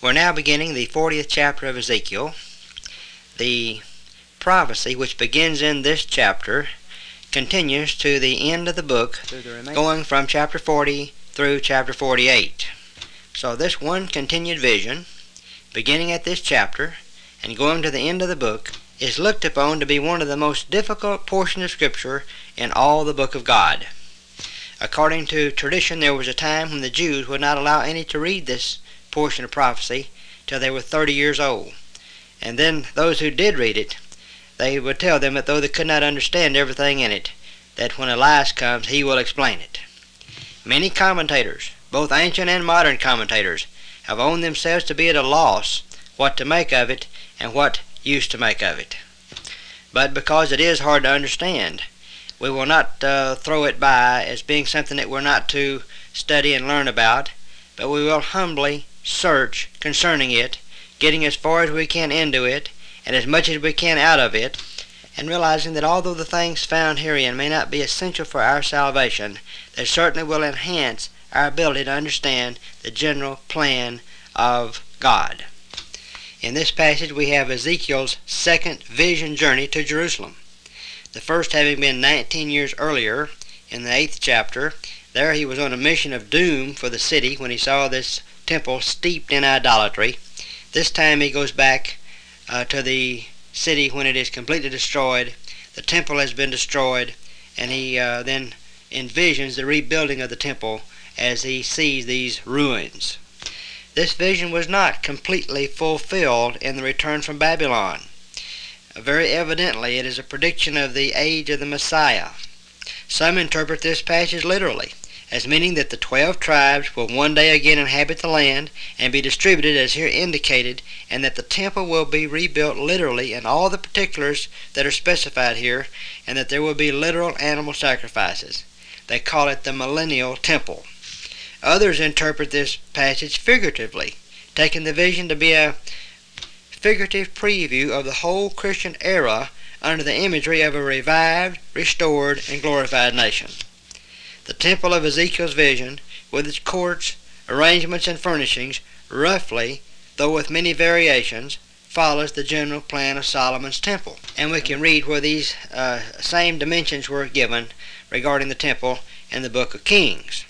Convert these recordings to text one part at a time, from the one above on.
We're now beginning the 40th chapter of Ezekiel. The prophecy which begins in this chapter continues to the end of the book, going from chapter 40 through chapter 48. So this one continued vision, beginning at this chapter and going to the end of the book, is looked upon to be one of the most difficult portions of Scripture in all the book of God. According to tradition, there was a time when the Jews would not allow any to read this portion of prophecy till they were 30 years old. And then those who did read it, they would tell them that though they could not understand everything in it, that when Elias comes, he will explain it. Many commentators, both ancient and modern commentators, have owned themselves to be at a loss what to make of it and what use to make of it. But because it is hard to understand, we will not throw it by as being something that we're not to study and learn about, but we will humbly search concerning it, getting as far as we can into it, and as much as we can out of it, and realizing that although the things found herein may not be essential for our salvation, they certainly will enhance our ability to understand the general plan of God. In this passage we have Ezekiel's second vision journey to Jerusalem. The first having been 19 years earlier in the 8th chapter. There he was on a mission of doom for the city when he saw this temple steeped in idolatry. This time he goes back to the city when it is completely destroyed. The temple has been destroyed, and he then envisions the rebuilding of the temple as he sees these ruins. This vision was not completely fulfilled in the return from Babylon. Very evidently it is a prediction of the age of the Messiah. Some interpret this passage literally, as meaning that the 12 tribes will one day again inhabit the land and be distributed as here indicated, and that the temple will be rebuilt literally in all the particulars that are specified here, and that there will be literal animal sacrifices. They call it the millennial temple. Others interpret this passage figuratively, taking the vision to be a figurative preview of the whole Christian era under the imagery of a revived, restored, and glorified nation. The temple of Ezekiel's vision, with its courts, arrangements, and furnishings, roughly, though with many variations, follows the general plan of Solomon's temple. And we can read where these same dimensions were given regarding the temple in the book of Kings.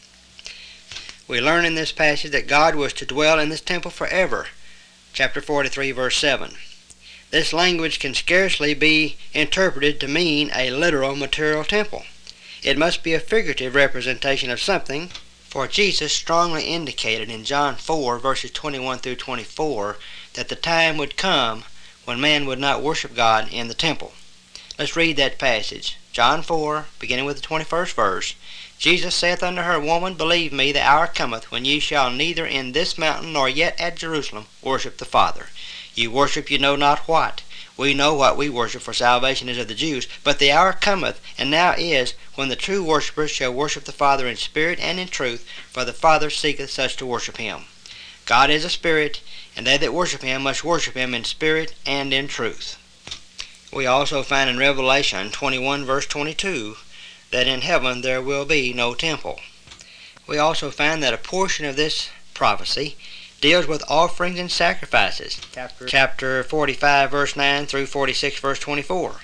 We learn in this passage that God was to dwell in this temple forever, chapter 43, verse 7. This language can scarcely be interpreted to mean a literal material temple. It must be a figurative representation of something, for Jesus strongly indicated in John 4, verses 21 through 24, that the time would come when man would not worship God in the temple. Let's read that passage. John 4, beginning with the 21st verse. Jesus saith unto her, Woman, believe me, the hour cometh when ye shall neither in this mountain nor yet at Jerusalem worship the Father. You worship you know not what. We know what we worship, for salvation is of the Jews. But the hour cometh, and now is, when the true worshippers shall worship the Father in spirit and in truth, for the Father seeketh such to worship him. God is a spirit, and they that worship him must worship him in spirit and in truth. We also find in Revelation 21, verse 22, that in heaven there will be no temple. We also find that a portion of this prophecy deals with offerings and sacrifices. Chapter 45, verse 9 through 46, verse 24.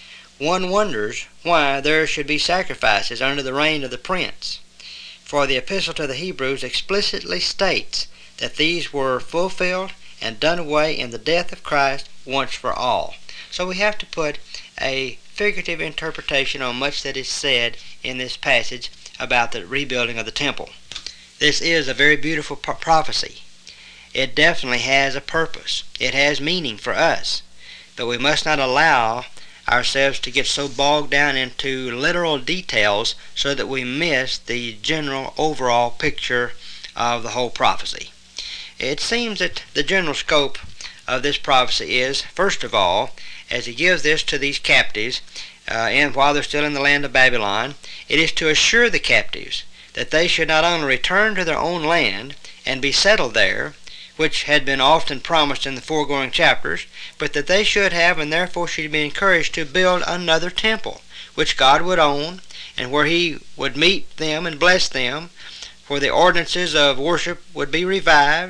One wonders why there should be sacrifices under the reign of the prince, for the epistle to the Hebrews explicitly states that these were fulfilled and done away in the death of Christ once for all. So we have to put a figurative interpretation on much that is said in this passage about the rebuilding of the temple. This is a very beautiful prophecy. It definitely has a purpose. It has meaning for us. But we must not allow ourselves to get so bogged down into literal details so that we miss the general overall picture of the whole prophecy. It seems that the general scope of this prophecy is, first of all, as he gives this to these captives, and while they're still in the land of Babylon, it is to assure the captives that they should not only return to their own land and be settled there, which had been often promised in the foregoing chapters, but that they should have and therefore should be encouraged to build another temple, which God would own, and where he would meet them and bless them, where the ordinances of worship would be revived,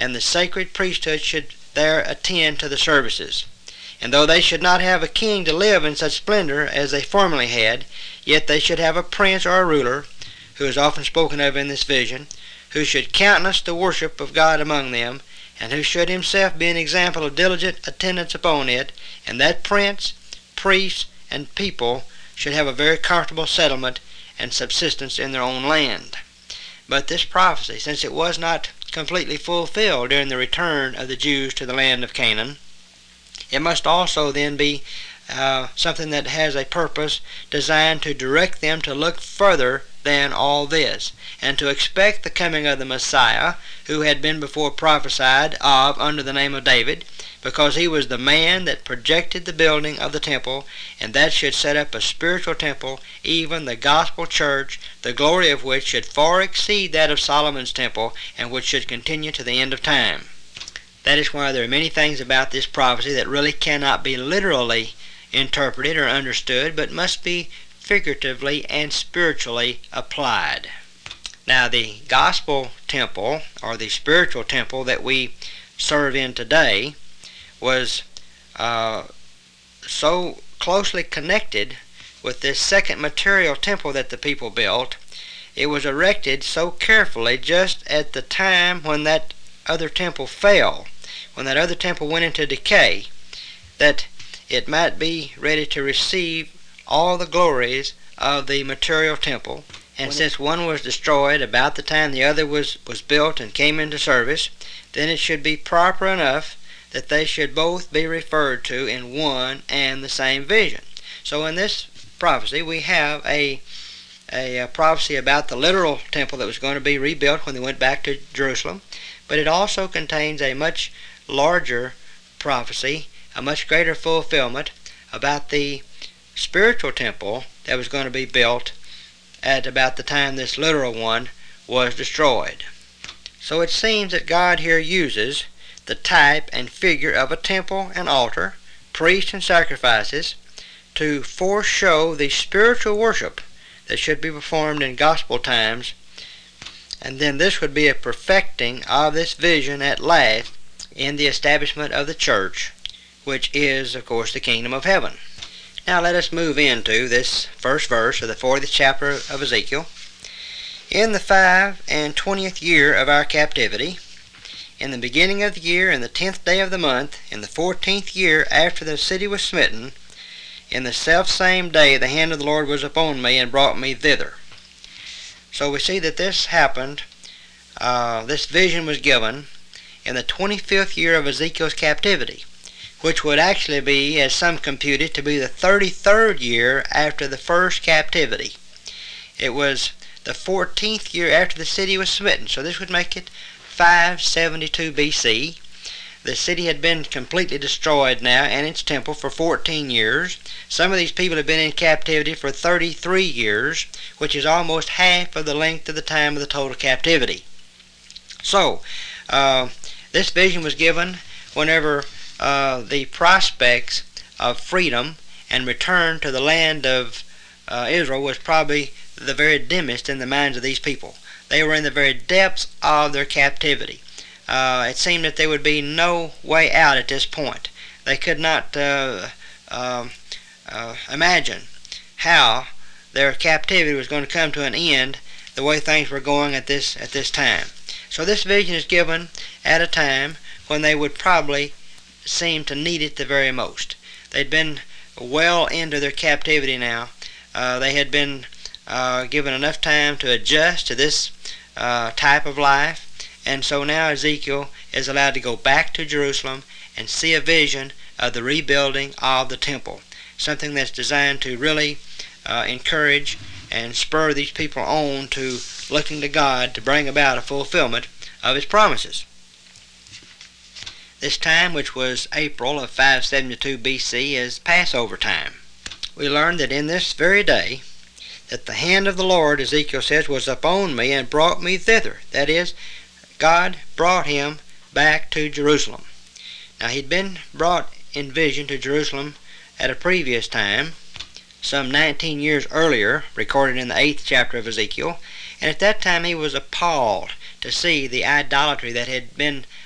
and the sacred priesthood should there attend to the services. And though they should not have a king to live in such splendor as they formerly had, yet they should have a prince or a ruler, who is often spoken of in this vision, who should countenance the worship of God among them, and who should himself be an example of diligent attendance upon it, and that prince, priest, and people should have a very comfortable settlement and subsistence in their own land. But this prophecy, since it was not completely fulfilled during the return of the Jews to the land of Canaan, it must also then be something that has a purpose designed to direct them to look further than all this, and to expect the coming of the Messiah, who had been before prophesied of under the name of David, because he was the man that projected the building of the temple, and that should set up a spiritual temple, even the gospel church, the glory of which should far exceed that of Solomon's temple, and which should continue to the end of time. That is why there are many things about this prophecy that really cannot be literally interpreted or understood, but must be figuratively and spiritually applied. Now, the gospel temple, or the spiritual temple that we serve in today, was so closely connected with this second material temple that the people built. It was erected so carefully just at the time when that other temple fell, when that other temple went into decay, that it might be ready to receive all the glories of the material temple. And since one was destroyed about the time the other was built and came into service, then it should be proper enough that they should both be referred to in one and the same vision. So in this prophecy we have a prophecy about the literal temple that was going to be rebuilt when they went back to Jerusalem, but it also contains a much larger prophecy, a much greater fulfillment about the spiritual temple that was going to be built at about the time this literal one was destroyed. So it seems that God here uses the type and figure of a temple and altar, priests and sacrifices, to foreshow the spiritual worship that should be performed in gospel times, and then this would be a perfecting of this vision at last in the establishment of the church, which is, of course, the kingdom of heaven. Now let us move into this first verse of the 40th chapter of Ezekiel. In the 25th year of our captivity, in the beginning of the year, in the 10th day of the month, in the 14th year after the city was smitten, in the selfsame day the hand of the Lord was upon me and brought me thither. So we see that this happened, this vision was given in the 25th year of Ezekiel's captivity, which would actually be, as some computed, to be the 33rd year after the first captivity. It was the 14th year after the city was smitten, so this would make it 572 BC. The city had been completely destroyed now, and its temple, for 14 years. Some of these people had been in captivity for 33 years, which is almost half of the length of the time of the total captivity. So, this vision was given whenever the prospects of freedom and return to the land of Israel was probably the very dimmest in the minds of these people. They were in the very depths of their captivity. It seemed that there would be no way out at this point. They could not imagine how their captivity was going to come to an end the way things were going at this time. So this vision is given at a time when they would probably seem to need it the very most. They'd been well into their captivity now. They had been given enough time to adjust to this type of life, and so now Ezekiel is allowed to go back to Jerusalem and see a vision of the rebuilding of the temple, something that's designed to really encourage and spur these people on to looking to God to bring about a fulfillment of His promises. This time, which was April of 572 BC, is Passover time. We learn that in this very day that the hand of the Lord, Ezekiel says, was upon me and brought me thither. That is, God brought him back to Jerusalem. Now, he'd been brought in vision to Jerusalem at a previous time, some 19 years earlier, recorded in the 8th chapter of Ezekiel, and at that time he was appalled to see the idolatry that had been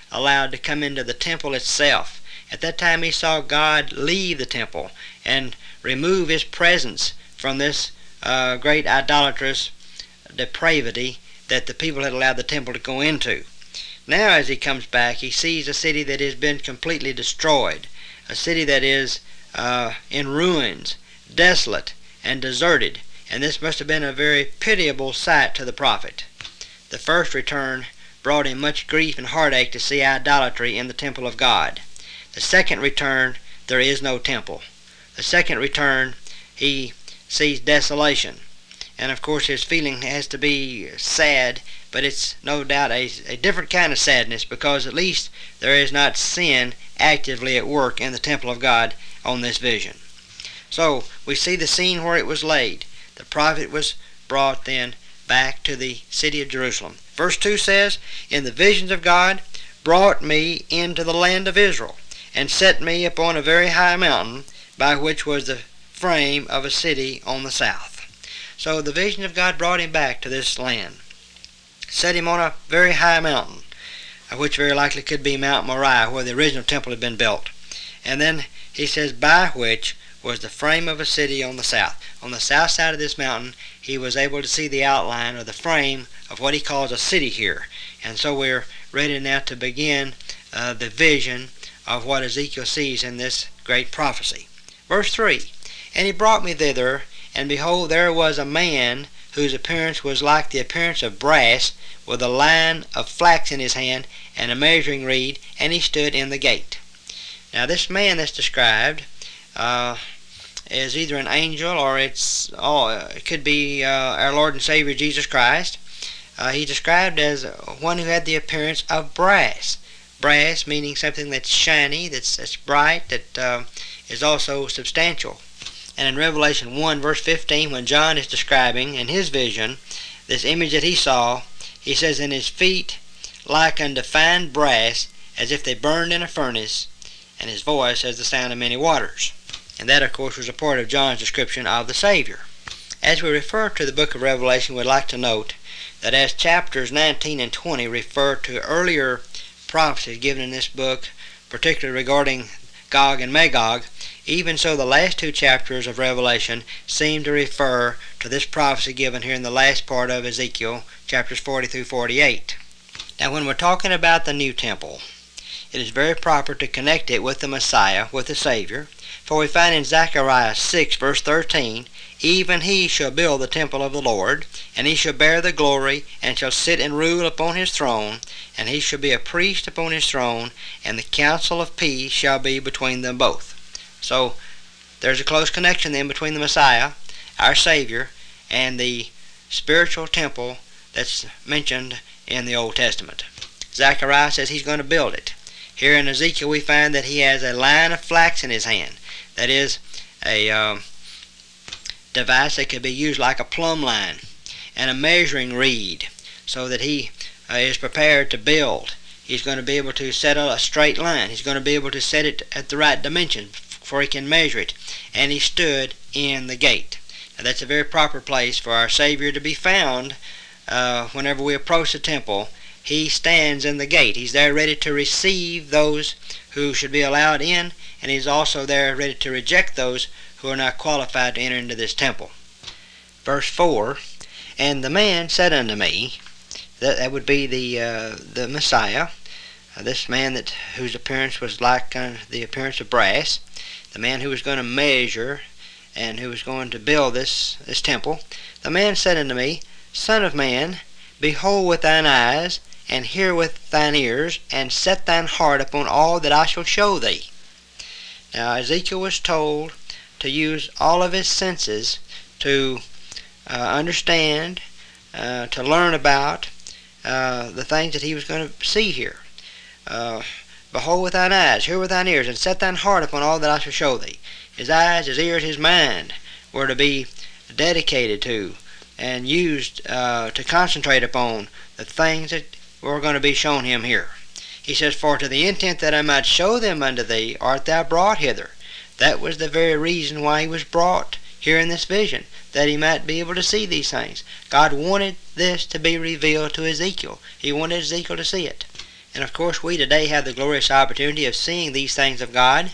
allowed to come into the temple itself. At that time he saw God leave the temple and remove his presence from this great idolatrous depravity that the people had allowed the temple to go into. Now as he comes back, he sees a city that has been completely destroyed, a city that is in ruins, desolate, and deserted, and this must have been a very pitiable sight to the prophet. The first return brought him much grief and heartache to see idolatry in the temple of God. The second return, there is no temple. The second return, he sees desolation. And of course his feeling has to be sad, but it's no doubt a different kind of sadness, because at least there is not sin actively at work in the temple of God on this vision. So we see the scene where it was laid. The prophet was brought then back to the city of Jerusalem. Verse 2 says, "In the visions of God brought me into the land of Israel, and set me upon a very high mountain, by which was the frame of a city on the south." So the vision of God brought him back to this land, set him on a very high mountain, which very likely could be Mount Moriah, where the original temple had been built. And then he says, by which was the frame of a city on the south. On the south side of this mountain, he was able to see the outline or the frame of what he calls a city here. And so we're ready now to begin the vision of what Ezekiel sees in this great prophecy. Verse 3, "And he brought me thither, and behold, there was a man whose appearance was like the appearance of brass, with a line of flax in his hand, and a measuring reed, and he stood in the gate." Now this man that's described is either an angel, or it could be our Lord and Savior Jesus Christ. He's described as one who had the appearance of brass. Brass meaning something that's shiny, that's bright, that is also substantial. And in Revelation 1 verse 15, when John is describing in his vision this image that he saw, he says, "In his feet like unto fine brass, as if they burned in a furnace, and his voice as the sound of many waters." And that, of course, was a part of John's description of the Savior. As we refer to the book of Revelation, we'd like to note that as chapters 19 and 20 refer to earlier prophecies given in this book, particularly regarding Gog and Magog, even so the last two chapters of Revelation seem to refer to this prophecy given here in the last part of Ezekiel, chapters 40 through 48. Now when we're talking about the new temple, it is very proper to connect it with the Messiah, with the Savior, for we find in Zechariah 6 verse 13, "Even he shall build the temple of the Lord, and he shall bear the glory, and shall sit and rule upon his throne, and he shall be a priest upon his throne, and the council of peace shall be between them both." So there's a close connection then between the Messiah, our Savior, and the spiritual temple that's mentioned in the Old Testament. Zechariah says he's going to build it. Here in Ezekiel we find that he has a line of flax in his hand. That is a device that could be used like a plumb line, and a measuring reed, so that he is prepared to build. He's going to be able to set a straight line. He's going to be able to set it at the right dimension, for he can measure it. And he stood in the gate. Now that's a very proper place for our Savior to be found. Whenever we approach the temple, he stands in the gate. He's there ready to receive those who should be allowed in, and he's also there ready to reject those who are not qualified to enter into this temple. Verse 4, "And the man said unto me," that would be the Messiah, this man whose appearance was like the appearance of brass, the man who was going to measure and who was going to build this temple. "The man said unto me, Son of man, behold with thine eyes, and hear with thine ears, and set thine heart upon all that I shall show thee." Now Ezekiel was told to use all of his senses to understand, to learn about the things that he was going to see here. "Behold with thine eyes, hear with thine ears, and set thine heart upon all that I shall show thee." His eyes, his ears, his mind were to be dedicated to and used to concentrate upon the things that were going to be shown him here. He says, "For to the intent that I might show them unto thee art thou brought hither." That was the very reason why he was brought here in this vision, that he might be able to see these things. God wanted this to be revealed to Ezekiel. He wanted Ezekiel to see it. And of course we today have the glorious opportunity of seeing these things of God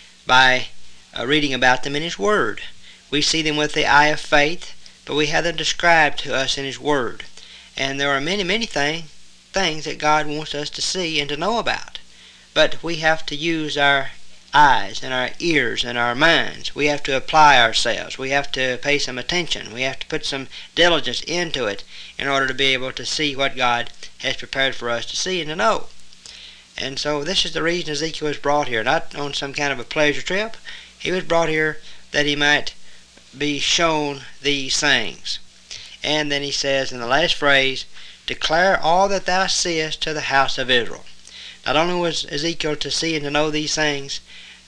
by reading about them in His Word. We see them with the eye of faith, but we have them described to us in His Word. And there are many, many things that God wants us to see and to know about. But we have to use our eyes and our ears and our minds. We have to apply ourselves. We have to pay some attention. We have to put some diligence into it in order to be able to see what God has prepared for us to see and to know. And so this is the reason Ezekiel was brought here, not on some kind of a pleasure trip. He was brought here that he might be shown these things. And then he says in the last phrase, declare all that thou seest to the house of Israel. Not only was Ezekiel to see and to know these things,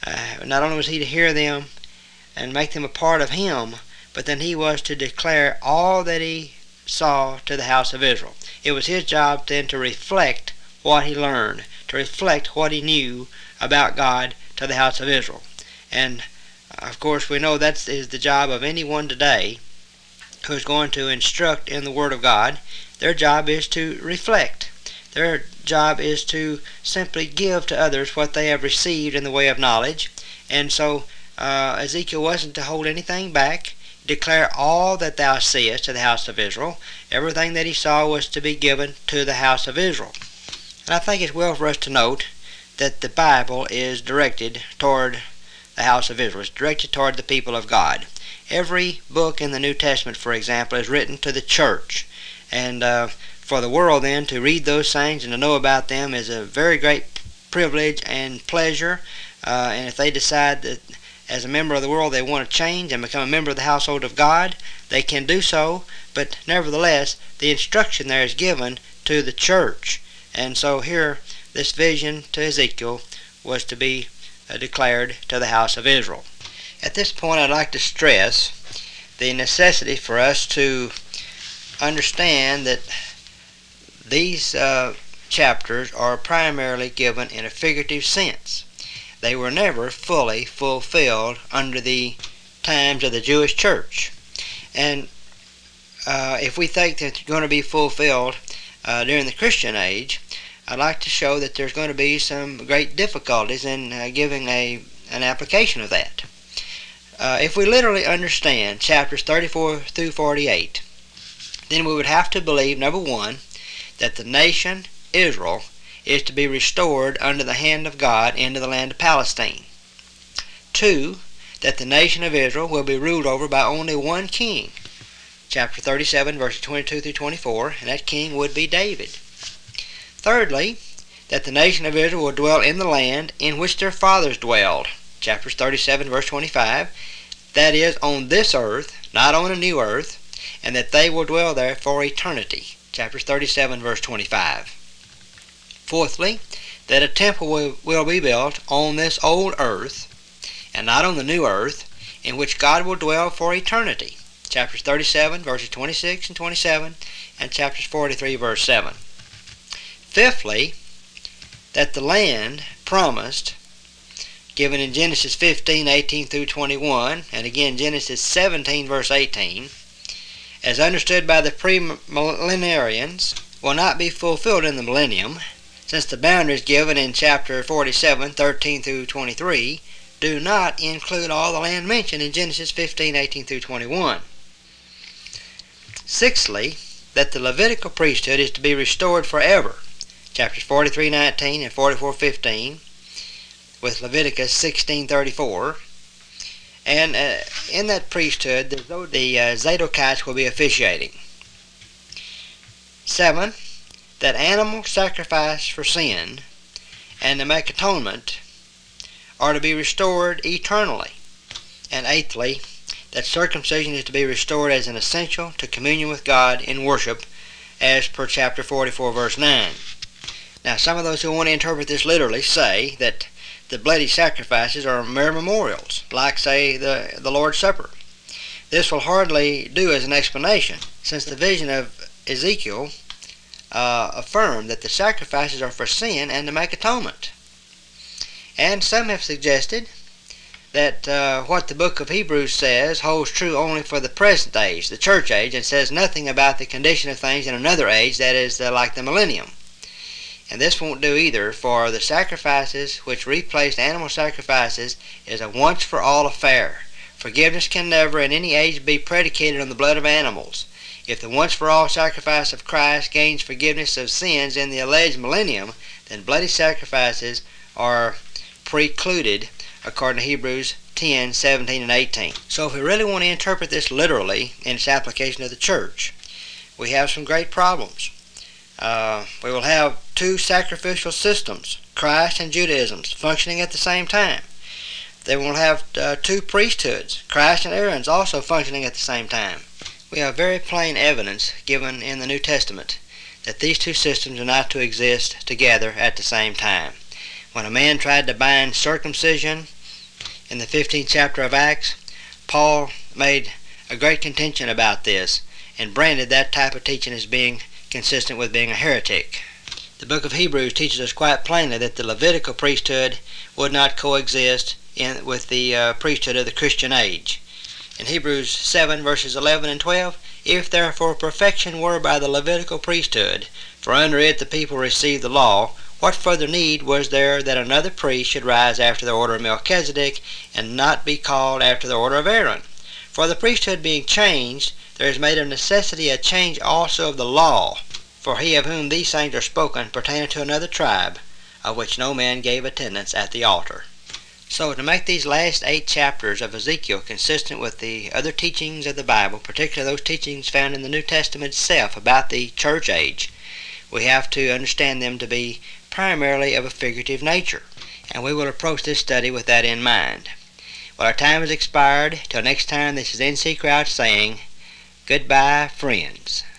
not only was he to hear them and make them a part of him, but then he was to declare all that he saw to the house of Israel. It was his job then to reflect what he learned, to reflect what he knew about God to the house of Israel. And of course we know that is the job of anyone today who is going to instruct in the Word of God. Their job is to reflect. Their job is to simply give to others what they have received in the way of knowledge. And so Ezekiel wasn't to hold anything back. Declare all that thou seest to the house of Israel. Everything that he saw was to be given to the house of Israel. And I think it's well for us to note that the Bible is directed toward the house of Israel. It's directed toward the people of God. Every book in the New Testament, for example, is written to the church. And for the world then to read those things and to know about them is a very great privilege and pleasure. And if they decide that as a member of the world they want to change and become a member of the household of God, they can do so. But nevertheless, the instruction there is given to the church. And so here, this vision to Ezekiel was to be declared to the house of Israel. At this point, I'd like to stress the necessity for us to understand that these chapters are primarily given in a figurative sense. They were never fully fulfilled under the times of the Jewish church. And if we think that they're going to be fulfilled during the Christian age, I'd like to show that there's going to be some great difficulties in giving an application of that. If we literally understand chapters 34 through 48, then we would have to believe, number one, that the nation Israel is to be restored under the hand of God into the land of Palestine. 2, that the nation of Israel will be ruled over by only one king. Chapter 37, verses 22 through 24, and that king would be David. Thirdly, that the nation of Israel will dwell in the land in which their fathers dwelled. Chapters 37, verse 25, that is, on this earth, not on a new earth, and that they will dwell there for eternity. Chapters 37, verse 25. Fourthly, that a temple will be built on this old earth, and not on the new earth, in which God will dwell for eternity. Chapters 37, verses 26 and 27, and chapters 43, verse 7. Fifthly, that the land promised, given in Genesis 15, 18 through 21, and again Genesis 17, verse 18, as understood by the premillenarians, will not be fulfilled in the millennium, since the boundaries given in chapter 47, 13 through 23, do not include all the land mentioned in Genesis 15, 18 through 21. Sixthly, that the Levitical priesthood is to be restored forever. Chapters 43, 19 and 44, 15, with Leviticus 16, 34. And in that priesthood, the Zadokites will be officiating. 7, that animal sacrifice for sin and to make atonement are to be restored eternally. And 8thly, that circumcision is to be restored as an essential to communion with God in worship, as per chapter 44, verse 9. Now, some of those who want to interpret this literally say that the bloody sacrifices are mere memorials, like, say, the Lord's Supper. This will hardly do as an explanation, since the vision of Ezekiel affirmed that the sacrifices are for sin and to make atonement. And some have suggested that what the book of Hebrews says holds true only for the present age, the church age, and says nothing about the condition of things in another age, that is, like the millennium. And this won't do either, for the sacrifices which replaced animal sacrifices is a once-for-all affair. Forgiveness can never in any age be predicated on the blood of animals. If the once-for-all sacrifice of Christ gains forgiveness of sins in the alleged millennium, then bloody sacrifices are precluded, according to Hebrews 10, 17, and 18. So if we really want to interpret this literally in its application to the church, we have some great problems. We will have two sacrificial systems, Christ and Judaism, functioning at the same time. They will have two priesthoods, Christ and Aaron's, also functioning at the same time. We have very plain evidence given in the New Testament that these two systems are not to exist together at the same time. When a man tried to bind circumcision in the 15th chapter of Acts, Paul made a great contention about this and branded that type of teaching as being consistent with being a heretic. The book of Hebrews teaches us quite plainly that the Levitical priesthood would not coexist with the priesthood of the Christian age. In Hebrews 7 verses 11 and 12, if therefore perfection were by the Levitical priesthood, for under it the people received the law, what further need was there that another priest should rise after the order of Melchizedek, and not be called after the order of Aaron? For the priesthood being changed, there is made of necessity a change also of the law. For he of whom these things are spoken pertaineth to another tribe, of which no man gave attendance at the altar. So to make these last 8 chapters of Ezekiel consistent with the other teachings of the Bible, particularly those teachings found in the New Testament itself about the church age, we have to understand them to be primarily of a figurative nature, and we will approach this study with that in mind. Well, our time has expired. Till next time, this is N.C. Crouch saying, goodbye, friends.